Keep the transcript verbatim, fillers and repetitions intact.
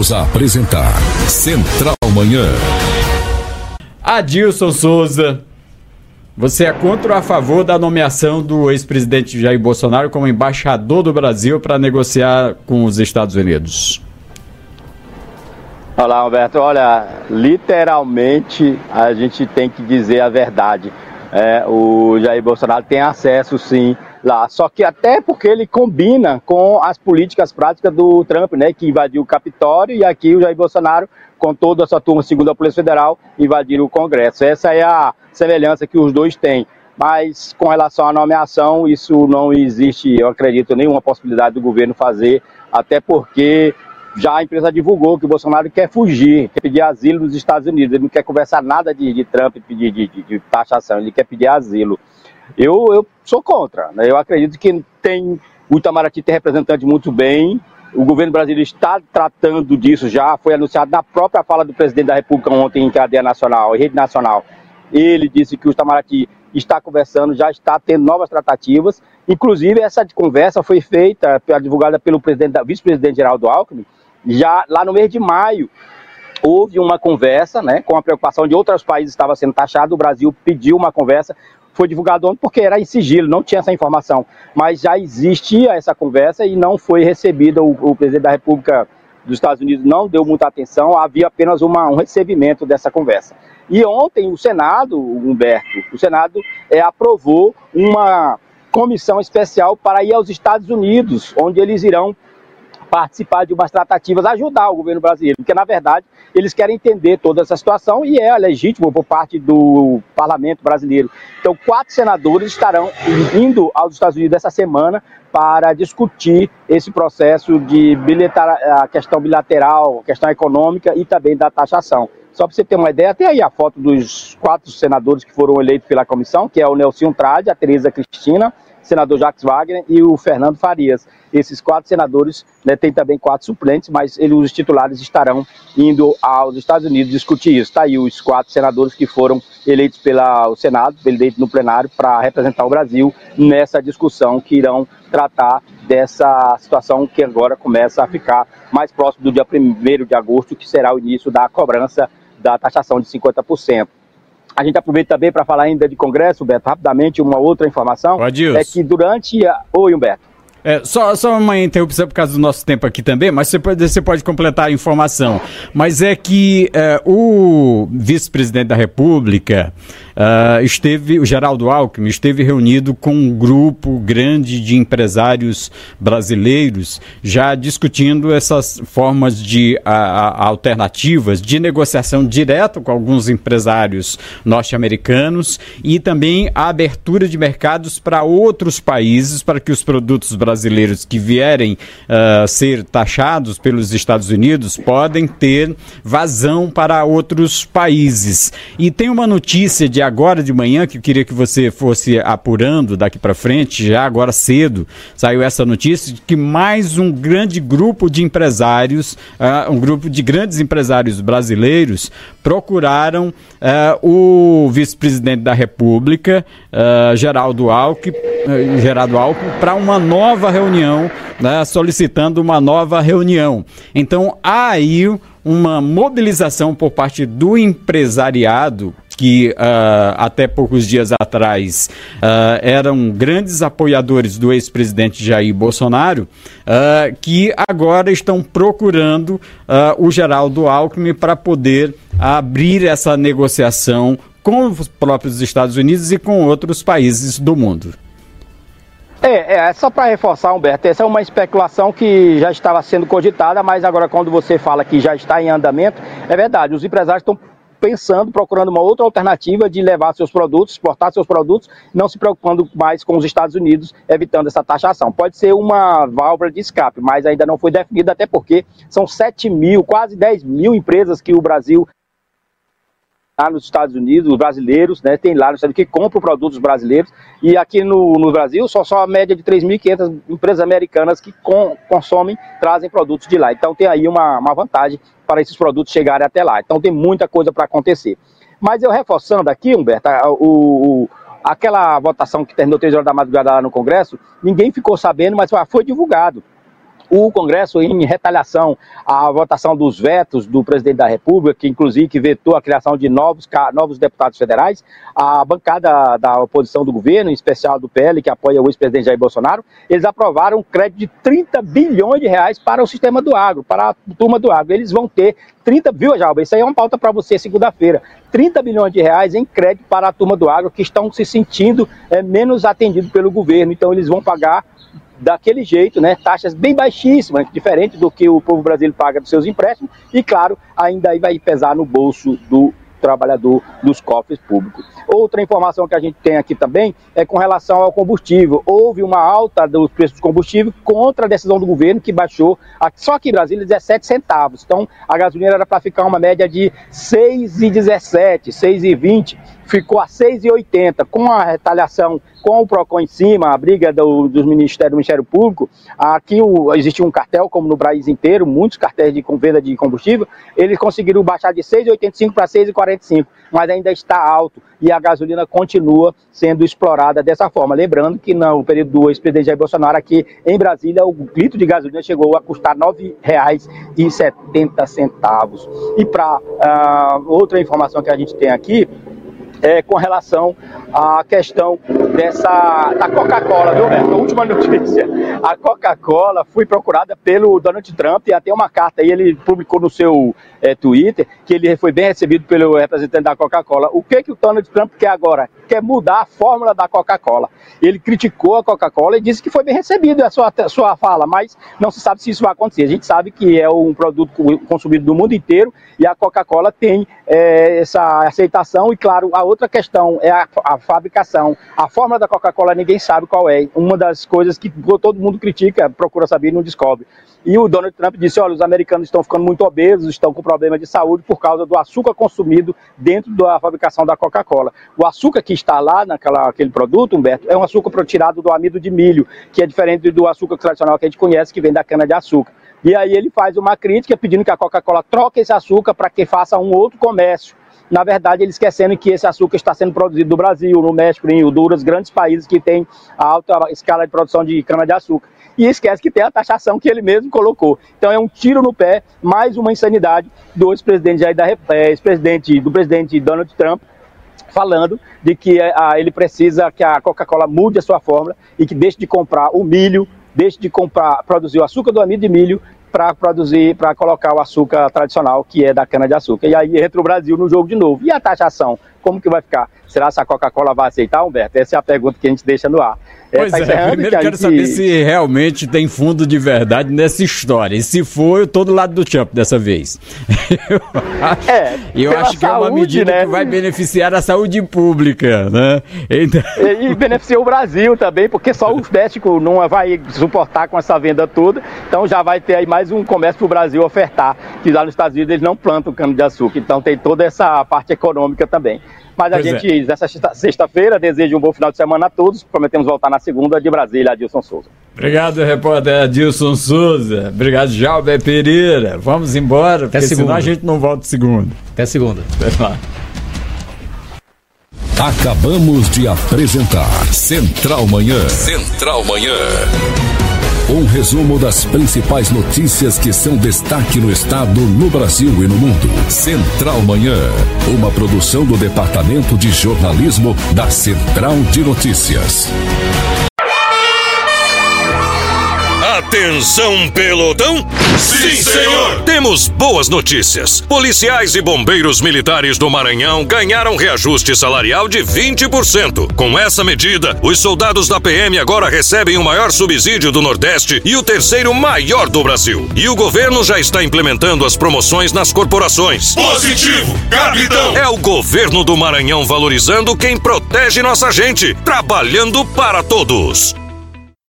Voltamos a apresentar Central Manhã. Adilson Souza, você é contra ou a favor da nomeação do ex-presidente Jair Bolsonaro como embaixador do Brasil para negociar com os Estados Unidos? Olá, Humberto. Olha, literalmente a gente tem que dizer a verdade. É, o Jair Bolsonaro tem acesso, sim, lá. Só que até porque ele combina com as políticas práticas do Trump, né, que invadiu o Capitólio, e aqui o Jair Bolsonaro, com toda a sua turma, segundo a Polícia Federal, invadiram o Congresso. Essa é a semelhança que os dois têm. Mas com relação à nomeação, isso não existe, eu acredito, nenhuma possibilidade do governo fazer, até porque já a empresa divulgou que o Bolsonaro quer fugir, quer pedir asilo nos Estados Unidos. Ele não quer conversar nada de, de Trump, pedir de, de, de taxação, ele quer pedir asilo. Eu, eu sou contra, né? Eu acredito que tem, o Itamaraty tem representante muito bem, o governo brasileiro está tratando disso já, foi anunciado na própria fala do presidente da República ontem em cadeia nacional, em rede nacional. Ele disse que o Itamaraty está conversando, já está tendo novas tratativas, inclusive essa conversa foi feita, divulgada pelo presidente, vice-presidente Geraldo Alckmin, já lá no mês de maio. Houve uma conversa, né, com a preocupação de outros países que estava sendo taxado, o Brasil pediu uma conversa, foi divulgado ontem porque era em sigilo, não tinha essa informação, mas já existia essa conversa e não foi recebida, o, o presidente da República dos Estados Unidos não deu muita atenção, havia apenas uma, um recebimento dessa conversa. E ontem o Senado, Humberto, o Senado é, aprovou uma comissão especial para ir aos Estados Unidos, onde eles irão participar de umas tratativas, ajudar o governo brasileiro, porque na verdade eles querem entender toda essa situação e é legítimo por parte do parlamento brasileiro. Então quatro senadores estarão indo aos Estados Unidos essa semana para discutir esse processo de bilateral, a questão bilateral, a questão econômica e também da taxação. Só para você ter uma ideia, tem aí a foto dos quatro senadores que foram eleitos pela comissão, que é o Nelson Trade, a Tereza Cristina, o senador Jacques Wagner e o Fernando Farias. Esses quatro senadores, né, tem também quatro suplentes, mas eles, os titulares estarão indo aos Estados Unidos discutir isso. Está aí os quatro senadores que foram eleitos pelo Senado, eleitos no plenário, para representar o Brasil nessa discussão que irão tratar dessa situação que agora começa a ficar mais próximo do dia primeiro de agosto, que será o início da cobrança da taxação de cinquenta por cento. A gente aproveita também para falar ainda de Congresso, Humberto, rapidamente, uma outra informação. Adilson. É que durante a... Oi, Humberto. É, só, só uma interrupção por causa do nosso tempo aqui também, mas você pode, você pode completar a informação. Mas é que é, o vice-presidente da República uh, esteve, o Geraldo Alckmin, esteve reunido com um grupo grande de empresários brasileiros, já discutindo essas formas de a, a, alternativas de negociação direta com alguns empresários norte-americanos e também a abertura de mercados para outros países, para que os produtos brasileiros brasileiros que vierem uh, ser taxados pelos Estados Unidos podem ter vazão para outros países. E tem uma notícia de agora de manhã que eu queria que você fosse apurando daqui para frente, já agora cedo, saiu essa notícia de que mais um grande grupo de empresários, uh, um grupo de grandes empresários brasileiros procuraram uh, o vice-presidente da República, uh, Geraldo Alckmin, uh, Geraldo Alckmin, para uma nova reunião, né, solicitando uma nova reunião. Então, há aí uma mobilização por parte do empresariado, que uh, até poucos dias atrás uh, eram grandes apoiadores do ex-presidente Jair Bolsonaro, uh, que agora estão procurando uh, o Geraldo Alckmin para poder abrir essa negociação com os próprios Estados Unidos e com outros países do mundo. É, é só para reforçar, Humberto, essa é uma especulação que já estava sendo cogitada, mas agora quando você fala que já está em andamento, é verdade, os empresários estão pensando, procurando uma outra alternativa de levar seus produtos, exportar seus produtos, não se preocupando mais com os Estados Unidos, evitando essa taxação. Pode ser uma válvula de escape, mas ainda não foi definida, até porque são sete mil, quase dez mil empresas que o Brasil lá nos Estados Unidos, os brasileiros, né, tem lá no Estados Unidos que compram produtos brasileiros, e aqui no, no Brasil só, só a média de três mil e quinhentas empresas americanas que com, consomem, trazem produtos de lá. Então tem aí uma, uma vantagem para esses produtos chegarem até lá. Então tem muita coisa para acontecer. Mas eu reforçando aqui, Humberto, o, o, aquela votação que terminou três horas da madrugada lá no Congresso, ninguém ficou sabendo, mas foi divulgado. O Congresso, em retaliação à votação dos vetos do presidente da República, que inclusive que vetou a criação de novos, novos deputados federais, a bancada da oposição do governo, em especial do P L, que apoia o ex-presidente Jair Bolsonaro, eles aprovaram um crédito de trinta bilhões de reais para o sistema do agro, para a turma do agro. Eles vão ter trinta, viu, Jalba? Isso aí é uma pauta para você segunda-feira. trinta bilhões de reais em crédito para a turma do agro que estão se sentindo é, menos atendidos pelo governo. Então eles vão pagar daquele jeito, né, taxas bem baixíssimas, diferente do que o povo brasileiro paga dos seus empréstimos, e claro, ainda aí vai pesar no bolso do trabalhador dos cofres públicos. Outra informação que a gente tem aqui também é com relação ao combustível. Houve uma alta dos preços do combustível contra a decisão do governo que baixou, só aqui em Brasília, dezessete centavos. Então, a gasolina era para ficar uma média de seis reais e dezessete centavos, seis reais e vinte centavos. Ficou a seis reais e oitenta centavos, com a retaliação, com o PROCON em cima, a briga do, dos ministérios, do Ministério Público. Aqui o, existe um cartel, como no país inteiro, muitos cartéis de venda de combustível, eles conseguiram baixar de seis reais e oitenta e cinco centavos para seis reais e quarenta e cinco centavos, mas ainda está alto e a gasolina continua sendo explorada dessa forma. Lembrando que no período do ex-presidente Jair Bolsonaro, aqui em Brasília, o litro de gasolina chegou a custar nove reais e setenta centavos. E para uh, outra informação que a gente tem aqui, É, com relação à questão dessa, da Coca-Cola, viu, Beto? A última notícia, a Coca-Cola foi procurada pelo Donald Trump, e até uma carta aí, ele publicou no seu é, Twitter, que ele foi bem recebido pelo representante da Coca-Cola. O que, que o Donald Trump quer agora? Quer mudar a fórmula da Coca-Cola. Ele criticou a Coca-Cola e disse que foi bem recebido a sua, a sua fala, mas não se sabe se isso vai acontecer. A gente sabe que é um produto consumido no mundo inteiro, e a Coca-Cola tem é, essa aceitação, e claro, a outra questão é a, a fabricação. A fórmula da Coca-Cola ninguém sabe qual é. Uma das coisas que todo mundo critica, procura saber e não descobre. E o Donald Trump disse, olha, os americanos estão ficando muito obesos, estão com problemas de saúde por causa do açúcar consumido dentro da fabricação da Coca-Cola. O açúcar que está lá naquele produto, Humberto, é um açúcar tirado do amido de milho, que é diferente do açúcar tradicional que a gente conhece, que vem da cana-de-açúcar. E aí ele faz uma crítica pedindo que a Coca-Cola troque esse açúcar para que faça um outro comércio. Na verdade, ele esquecendo que esse açúcar está sendo produzido no Brasil, no México, em Honduras, grandes países que têm a alta escala de produção de cana-de-açúcar. E esquece que tem a taxação que ele mesmo colocou. Então é um tiro no pé, mais uma insanidade do ex-presidente Jair da é, ex-presidente, do presidente Donald Trump, falando de que a, ele precisa que a Coca-Cola mude a sua fórmula e que deixe de comprar o milho, deixe de comprar, produzir o açúcar do amido de milho para produzir, para colocar o açúcar tradicional, que é da cana-de-açúcar. E aí entra o Brasil no jogo de novo. E a taxação, como que vai ficar? Será que a Coca-Cola vai aceitar, Humberto? Essa é a pergunta que a gente deixa no ar. Pois é, tá é primeiro que quero gente... saber se realmente tem fundo de verdade nessa história. E se for, eu tô do lado do Trump dessa vez. eu acho, é, eu acho que saúde, é uma medida, né, que vai beneficiar a saúde pública, né? Então... E, e beneficia o Brasil também, porque só o México não vai suportar com essa venda toda. Então já vai ter aí mais um comércio para o Brasil ofertar, que lá nos Estados Unidos eles não plantam cana-de-açúcar. Então tem toda essa parte econômica também. Mas a pois gente, é. nessa sexta-feira, deseja um bom final de semana a todos. Prometemos voltar na segunda. De Brasília, Adilson Souza. Obrigado, repórter Adilson Souza. Obrigado, Jalber Pereira. Vamos embora, porque Até senão segunda. a gente não volta segunda. Até segunda. Até lá. Acabamos de apresentar Central Manhã. Central Manhã. Um resumo das principais notícias que são destaque no estado, no Brasil e no mundo. Central Manhã, uma produção do Departamento de Jornalismo da Central de Notícias. Atenção, pelotão! Sim, senhor! Temos boas notícias. Policiais e bombeiros militares do Maranhão ganharam reajuste salarial de vinte por cento. Com essa medida, os soldados da P M agora recebem o maior subsídio do Nordeste e o terceiro maior do Brasil. E o governo já está implementando as promoções nas corporações. Positivo, capitão! É o governo do Maranhão valorizando quem protege nossa gente, trabalhando para todos.